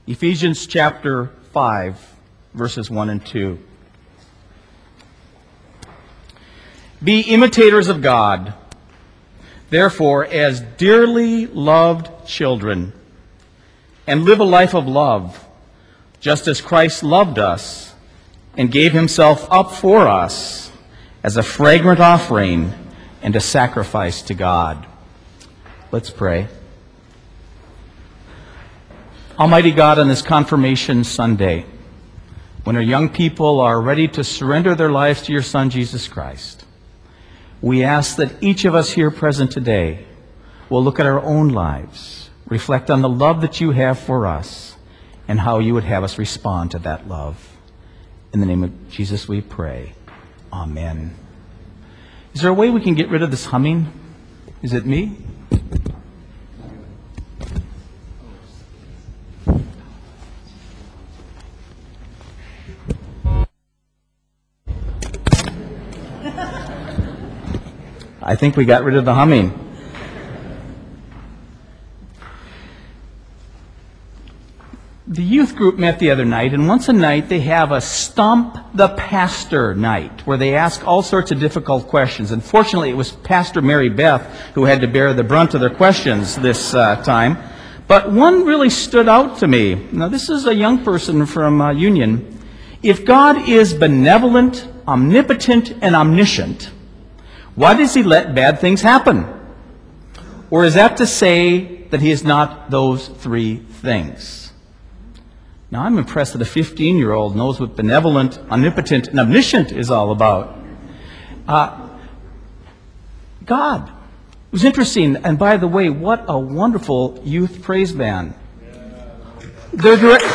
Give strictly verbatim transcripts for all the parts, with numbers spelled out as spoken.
Ephesians chapter five, verses one and two. Be imitators of God, therefore, as dearly loved children, and live a life of love, just as Christ loved us and gave himself up for us as a fragrant offering and a sacrifice to God. Let's pray. Almighty God, on this Confirmation Sunday, when our young people are ready to surrender their lives to your Son, Jesus Christ, we ask that each of us here present today will look at our own lives, reflect on the love that you have for us, and how you would have us respond to that love. In the name of Jesus we pray. Amen. Is there a way we can get rid of this humming? Is it me? I think we got rid of the humming. The youth group met the other night, and once a night they have a Stump the Pastor night, where they ask all sorts of difficult questions. Unfortunately, it was Pastor Mary Beth who had to bear the brunt of their questions this uh, time. But one really stood out to me. Now, this is a young person from uh, Union. If God is benevolent, omnipotent, and omniscient, why does he let bad things happen? Or is that to say that he is not those three things? Now, I'm impressed that a fifteen-year-old knows what benevolent, omnipotent, and omniscient is all about. Uh, God. It was interesting. And by the way, what a wonderful youth praise band. They're direct...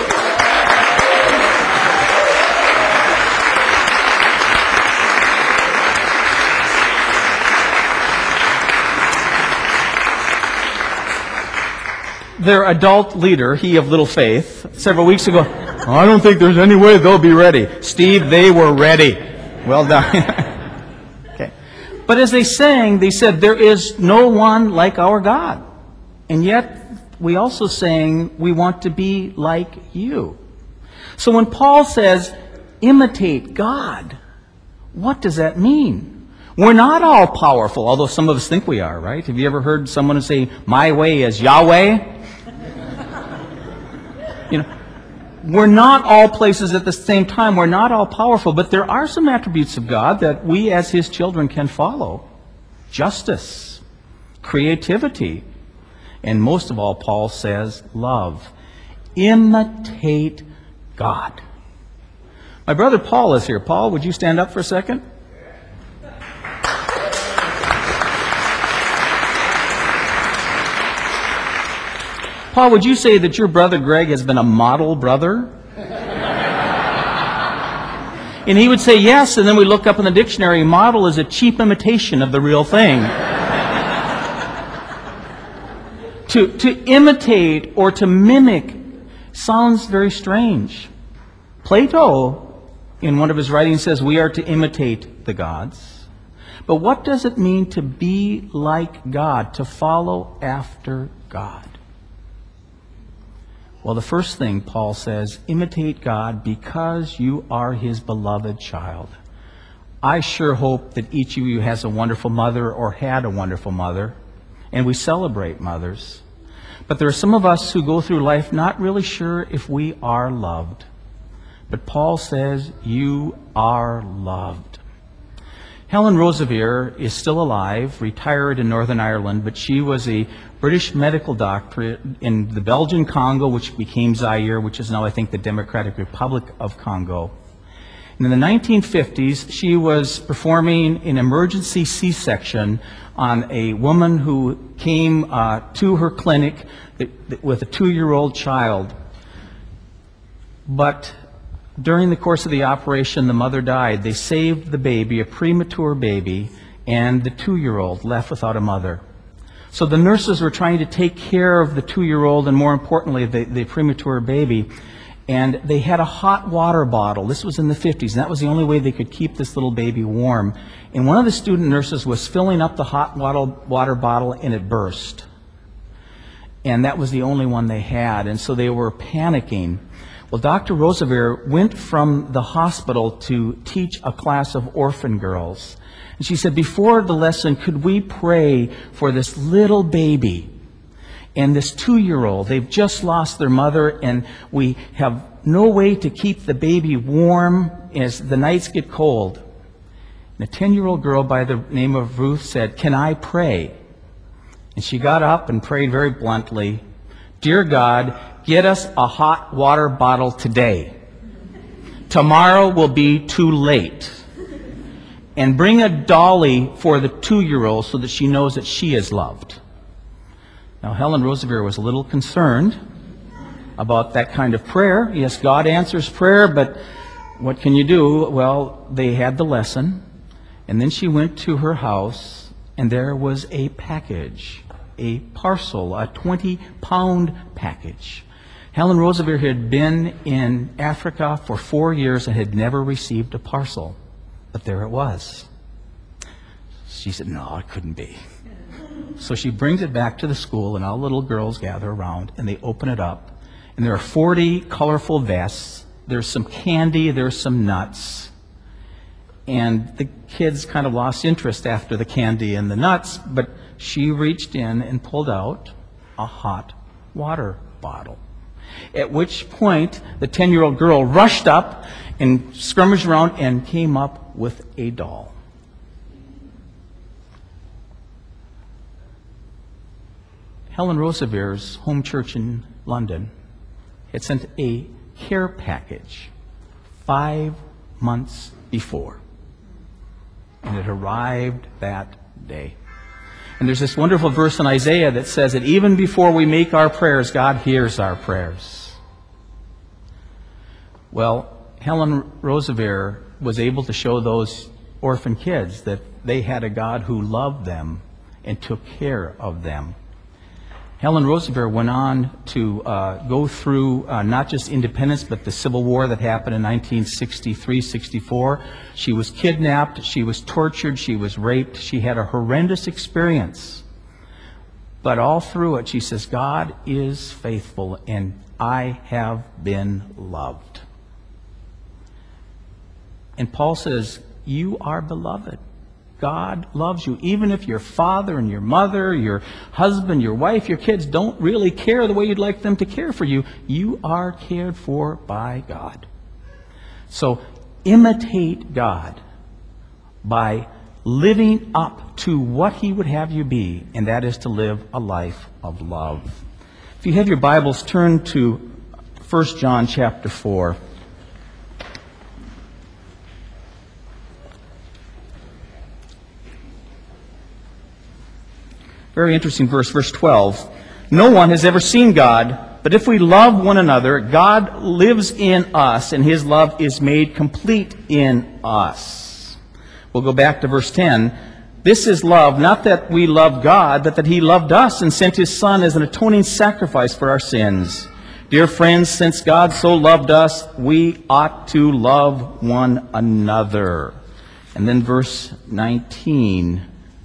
Their adult leader, he of little faith, several weeks ago, oh, I don't think there's any way they'll be ready. Steve, they were ready. Well done. Okay. But as they sang, they said, there is no one like our God. And yet, we also sang, we want to be like you. So when Paul says, imitate God, what does that mean? We're not all powerful, although some of us think we are, right? Have you ever heard someone say, my way is Yahweh? You know, we're not all places at the same time. We're not all powerful, but there are some attributes of God that we as his children can follow. Justice, creativity, and most of all, Paul says, love. Imitate God. My brother Paul is here. Paul, would you stand up for a second? Paul, would you say that your brother Greg has been a model brother? And he would say yes, and then we look up in the dictionary, model is a cheap imitation of the real thing. to, to imitate or to mimic sounds very strange. Plato, in one of his writings, says we are to imitate the gods. But what does it mean to be like God, to follow after God? Well, the first thing Paul says, imitate God because you are his beloved child. I sure hope that each of you has a wonderful mother or had a wonderful mother, and we celebrate mothers. But there are some of us who go through life not really sure if we are loved. But Paul says, you are loved. Helen Roseveare is still alive, retired in Northern Ireland, but she was a British medical doctor in the Belgian Congo, which became Zaire, which is now, I think, the Democratic Republic of Congo. And in the nineteen fifties, she was performing an emergency C-section on a woman who came uh, to her clinic with a two-year-old child. But during the course of the operation, the mother died. They saved the baby, a premature baby, and the two-year-old left without a mother. So the nurses were trying to take care of the two-year-old and, more importantly, the, the premature baby. And they had a hot water bottle. This was in the fifties, and that was the only way they could keep this little baby warm. And one of the student nurses was filling up the hot water bottle, and it burst. and that was the only one they had, and so they were panicking. Well, Doctor Roosevelt went from the hospital to teach a class of orphan girls. And she said, before the lesson, could we pray for this little baby and this two-year-old? They've just lost their mother, and we have no way to keep the baby warm as the nights get cold. And a ten-year-old girl by the name of Ruth said, can I pray? And she got up and prayed very bluntly, Dear God, get us a hot water bottle today. Tomorrow will be too late. And bring a dolly for the two-year-old so that she knows that she is loved. Now, Helen Roosevelt was a little concerned about that kind of prayer. Yes, God answers prayer, but what can you do? Well, they had the lesson, and then she went to her house, and there was a package, a parcel, a twenty-pound package. Helen Roosevelt had been in Africa for four years and had never received a parcel. But there it was. She said, no, it couldn't be. So she brings it back to the school, and all the little girls gather around, and they open it up. And there are forty colorful vests. There's some candy. There's some nuts. And the kids kind of lost interest after the candy and the nuts, but she reached in and pulled out a hot water bottle. At which point, the ten-year-old girl rushed up and skirmished around and came up with a doll. Helen Roosevelt's home church in London had sent a care package five months before, and it arrived that day. And there's this wonderful verse in Isaiah that says that even before we make our prayers, God hears our prayers. Well, Helen Roosevelt was able to show those orphan kids that they had a God who loved them and took care of them. Helen Roosevelt went on to uh, go through uh, not just independence, but the Civil War that happened in nineteen sixty-three sixty-four. She was kidnapped, she was tortured, she was raped. She had a horrendous experience. But all through it, she says, God is faithful, and I have been loved. And Paul says, you are beloved. God loves you. Even if your father and your mother, your husband, your wife, your kids don't really care the way you'd like them to care for you, you are cared for by God. So imitate God by living up to what He would have you be, and that is to live a life of love. If you have your Bibles, turn to First John chapter four. Very interesting verse, verse twelve. No one has ever seen God, but if we love one another, God lives in us, and His love is made complete in us. We'll go back to verse ten. This is love, not that we love God, but that He loved us and sent His Son as an atoning sacrifice for our sins. Dear friends, since God so loved us, we ought to love one another. And then verse nineteen.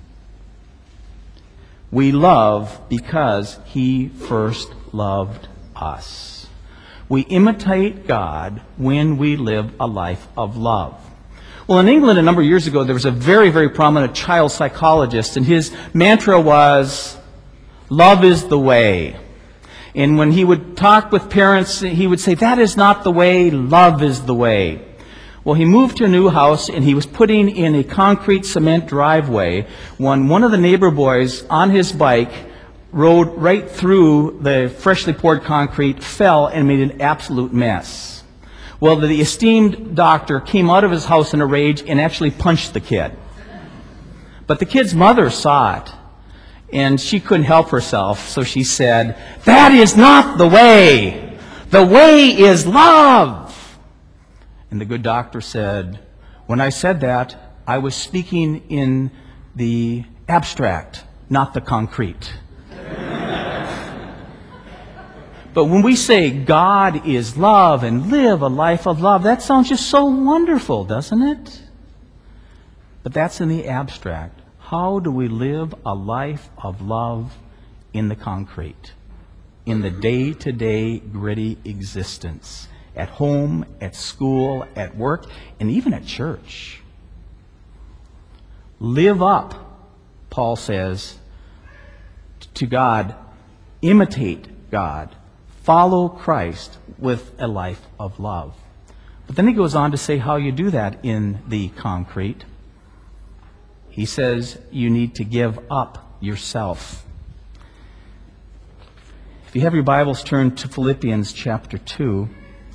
We love because He first loved us. We imitate God when we live a life of love. Well, in England a number of years ago, there was a very, very prominent child psychologist, and his mantra was, love is the way. And when he would talk with parents, he would say, that is not the way, love is the way. Well, he moved to a new house, and he was putting in a concrete cement driveway when one of the neighbor boys on his bike rode right through the freshly poured concrete, fell, and made an absolute mess. Well, the esteemed doctor came out of his house in a rage and actually punched the kid. But the kid's mother saw it, and she couldn't help herself, so she said, that is not the way. The way is love. And the good doctor said, when I said that, I was speaking in the abstract, not the concrete. But when we say God is love and live a life of love, that sounds just so wonderful, doesn't it? But that's in the abstract. How do we live a life of love in the concrete? in the day-to-day gritty existence, at home, at school, at work, and even at church. Live up, Paul says, to God, imitate God, follow Christ with a life of love. But then he goes on to say how you do that in the concrete. He says you need to give up yourself. If you have your Bibles, turn to Philippians chapter two.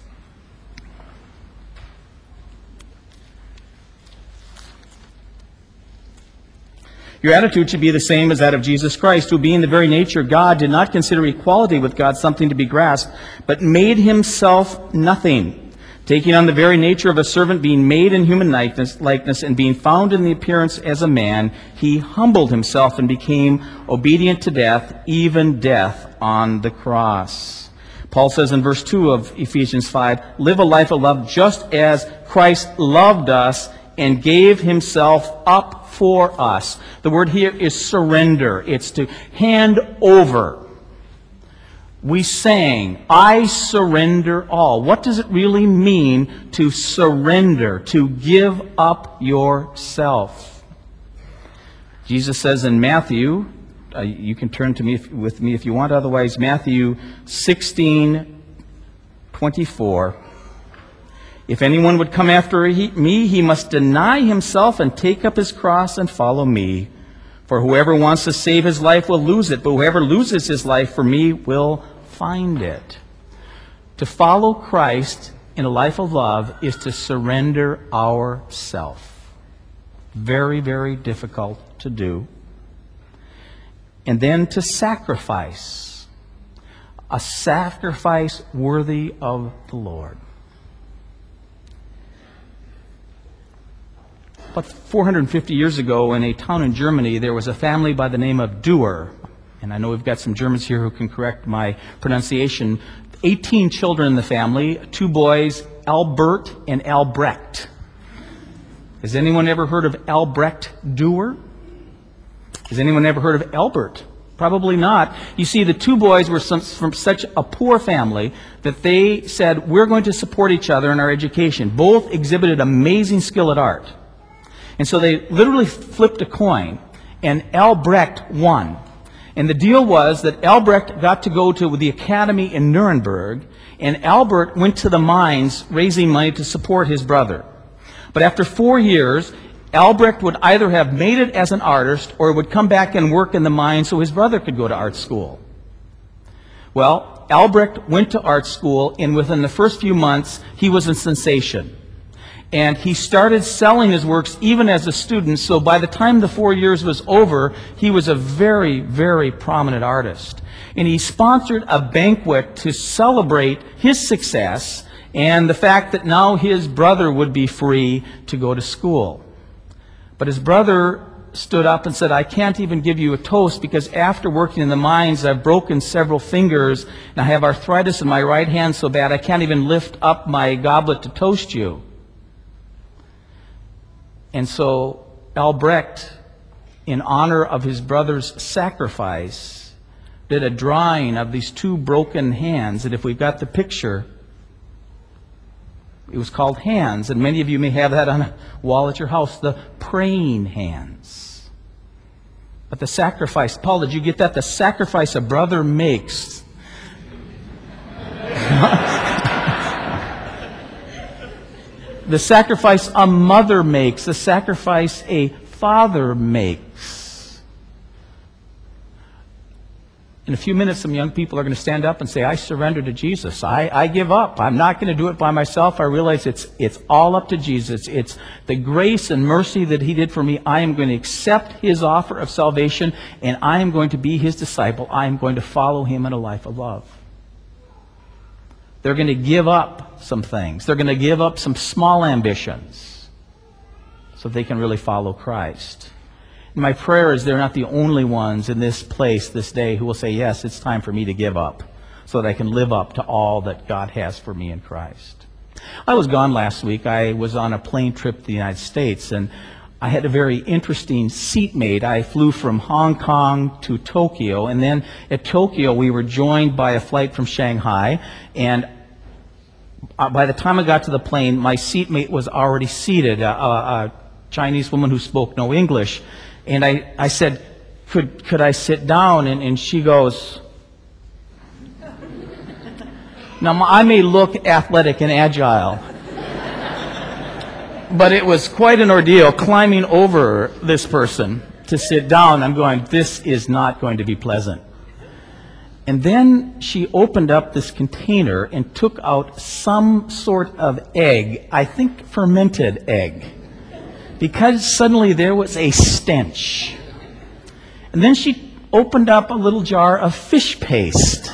Your attitude should be the same as that of Jesus Christ, who being the very nature of God did not consider equality with God something to be grasped, but made himself nothing, taking on the very nature of a servant, being made in human likeness, likeness, and being found in the appearance as a man, he humbled himself and became obedient to death, even death on the cross. Paul says in verse two of Ephesians five, live a life of love just as Christ loved us and gave himself up for us. The word here is surrender. It's to hand over. We sang, I surrender all. What does it really mean to surrender, to give up yourself? Jesus says in Matthew, uh, you can turn to me if, with me if you want, otherwise Matthew sixteen twenty-four. If anyone would come after me, he must deny himself and take up his cross and follow me. For whoever wants to save his life will lose it, but whoever loses his life for me will find it. To follow Christ in a life of love is to surrender ourself. Very, very difficult to do. And then to sacrifice. A sacrifice worthy of the Lord. About four hundred fifty years ago, in a town in Germany, there was a family by the name of Dürr. And I know we've got some Germans here who can correct my pronunciation. eighteen children in the family, two boys, Albert and Albrecht. Has anyone ever heard of Albrecht Dürr? Has anyone ever heard of Albert? Probably not. You see, the two boys were some, from such a poor family that they said, we're going to support each other in our education. Both exhibited amazing skill at art. And so they literally flipped a coin, and Albrecht won. And the deal was that Albrecht got to go to the academy in Nuremberg, and Albert went to the mines raising money to support his brother. But after four years, Albrecht would either have made it as an artist or would come back and work in the mines so his brother could go to art school. Well, Albrecht went to art school, and within the first few months, he was a sensation. And he started selling his works even as a student, so by the time the four years was over, he was a very, very prominent artist. And he sponsored a banquet to celebrate his success and the fact that now his brother would be free to go to school. But his brother stood up and said, I can't even give you a toast because after working in the mines, I've broken several fingers and I have arthritis in my right hand so bad I can't even lift up my goblet to toast you. And so Albrecht, in honor of his brother's sacrifice, did a drawing of these two broken hands. And if we've got the picture, it was called Hands. And many of you may have that on a wall at your house, the praying hands. But the sacrifice, Paul, did you get that? The sacrifice a brother makes. The sacrifice a mother makes, the sacrifice a father makes. In a few minutes, some young people are going to stand up and say, I surrender to Jesus. I, I give up. I'm not going to do it by myself. I realize it's, it's all up to Jesus. It's the grace and mercy that he did for me. I am going to accept his offer of salvation, and I am going to be his disciple. I am going to follow him in a life of love. They're going to give up some things. They're going to give up some small ambitions so they can really follow Christ. And my prayer is they're not the only ones in this place this day who will say, yes, it's time for me to give up so that I can live up to all that God has for me in Christ. I was gone last week. I was on a plane trip to the United States, and I had a very interesting seatmate. I flew from Hong Kong to Tokyo, and then at Tokyo we were joined by a flight from Shanghai, and by the time I got to the plane, my seatmate was already seated, a, a, a Chinese woman who spoke no English. And I, I said, could, could I sit down? And, and she goes, now I may look athletic and agile, but it was quite an ordeal climbing over this person to sit down. I'm going, this is not going to be pleasant. And then she opened up this container and took out some sort of egg, I think fermented egg, because suddenly there was a stench. And then she opened up a little jar of fish paste.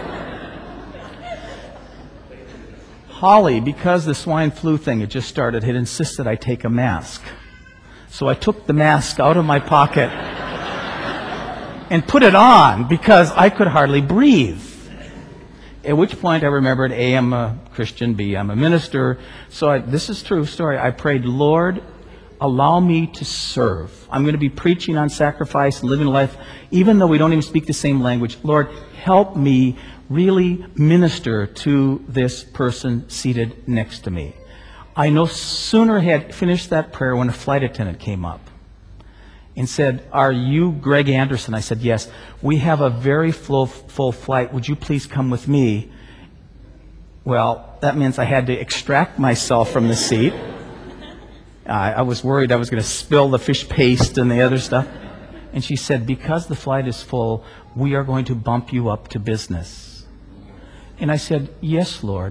Holly, because the swine flu thing had just started, had insisted I take a mask. So I took the mask out of my pocket and put it on because I could hardly breathe. At which point I remembered, A, I'm a Christian, B, I'm a minister. So I, this is a true story. I prayed, Lord, allow me to serve. I'm going to be preaching on sacrifice and living life, even though we don't even speak the same language. Lord, help me really minister to this person seated next to me. I no sooner had finished that prayer when a flight attendant came up and said, are you Greg Anderson? I said, yes. We have a very full, full flight. Would you please come with me? Well, that means I had to extract myself from the seat. Uh, I was worried I was going to spill the fish paste and the other stuff. And she said, because the flight is full, we are going to bump you up to business. And I said, yes, Lord.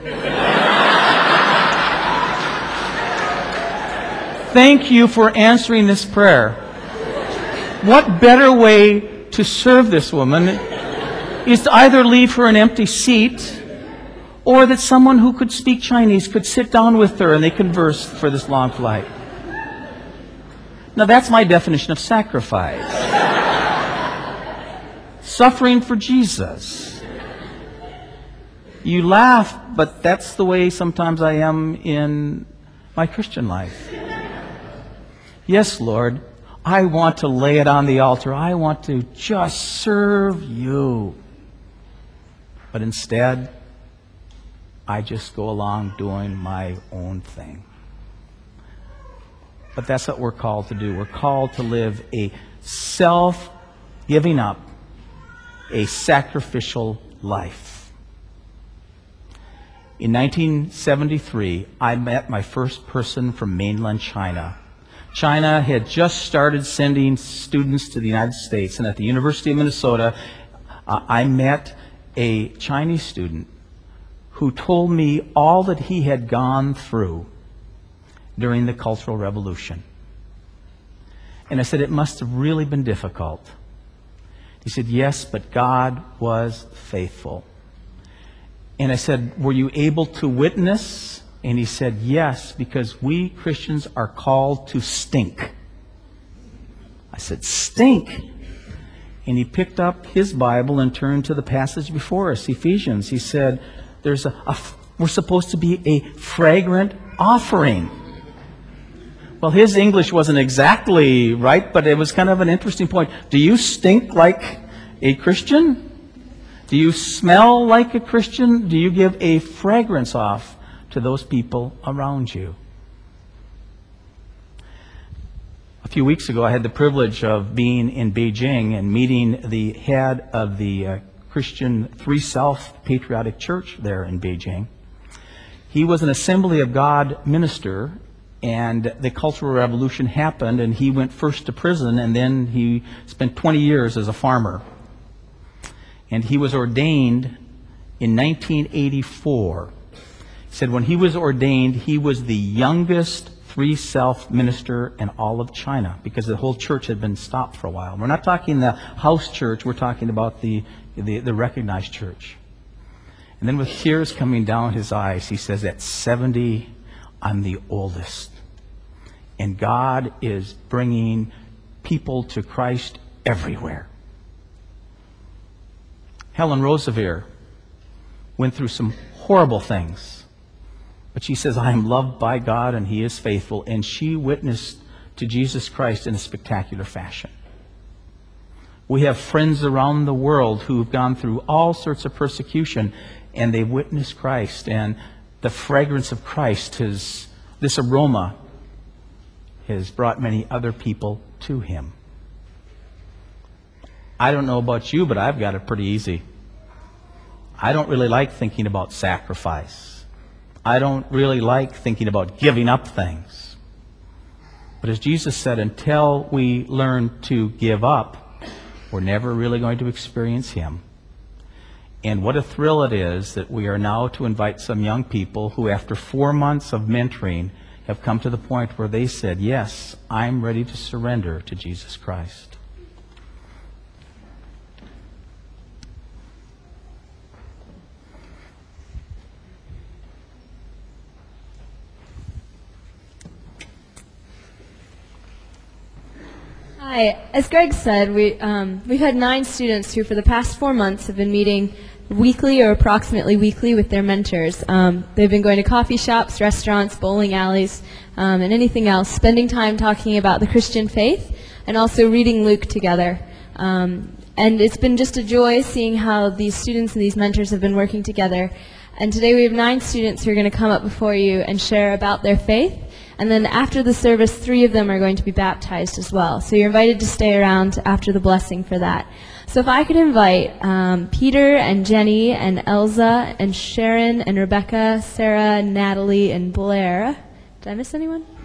Thank you for answering this prayer. What better way to serve this woman is to either leave her an empty seat or that someone who could speak Chinese could sit down with her and they converse for this long flight. Now that's my definition of sacrifice. Suffering for Jesus. You laugh, but that's the way sometimes I am in my Christian life. Yes, Lord, I want to lay it on the altar. I want to just serve you. But instead, I just go along doing my own thing. But that's what we're called to do. We're called to live a self-giving up, a sacrificial life. In nineteen seventy-three, I met my first person from mainland China. China had just started sending students to the United States, and at the University of Minnesota, uh, I met a Chinese student who told me all that he had gone through during the Cultural Revolution. And I said, it must have really been difficult. He said, yes, but God was faithful. And I said, were you able to witness? And he said, yes, because we Christians are called to stink. I said, stink? And he picked up his Bible and turned to the passage before us, Ephesians. He said, "There's a, a we're supposed to be a fragrant offering." Well, his English wasn't exactly right, but it was kind of an interesting point. Do you stink like a Christian? Do you smell like a Christian? Do you give a fragrance off to those people around you? A few weeks ago, I had the privilege of being in Beijing and meeting the head of the uh, Christian Three Self Patriotic Church there in Beijing. He was an Assembly of God minister, and the Cultural Revolution happened, and he went first to prison, and then he spent twenty years as a farmer. And he was ordained in nineteen eighty-four. He said when he was ordained, he was the youngest Three Self minister in all of China, because the whole church had been stopped for a while. We're not talking the house church, we're talking about the, the, the recognized church. And then with tears coming down his eyes, he says, at seventy, I'm the oldest. And God is bringing people to Christ everywhere. Helen Roosevelt went through some horrible things. But she says, I am loved by God and He is faithful. And she witnessed to Jesus Christ in a spectacular fashion. We have friends around the world who've gone through all sorts of persecution, and they've witnessed Christ, and the fragrance of Christ, has, this aroma, has brought many other people to Him. I don't know about you, but I've got it pretty easy. I don't really like thinking about sacrifice. I don't really like thinking about giving up things. But as Jesus said, until we learn to give up, we're never really going to experience Him. And what a thrill it is that we are now to invite some young people who, after four months of mentoring, have come to the point where they said, yes, I'm ready to surrender to Jesus Christ. Hi. As Greg said, we, um, we've had nine students who for the past four months have been meeting weekly or approximately weekly with their mentors. Um, they've been going to coffee shops, restaurants, bowling alleys, um, and anything else, spending time talking about the Christian faith and also reading Luke together. Um, and it's been just a joy seeing how these students and these mentors have been working together. And today we have nine students who are going to come up before you and share about their faith. And then after the service, three of them are going to be baptized as well. So you're invited to stay around after the blessing for that. So if I could invite um, Peter and Jenny and Elza and Sharon and Rebecca, Sarah, Natalie, and Blair. Did I miss anyone?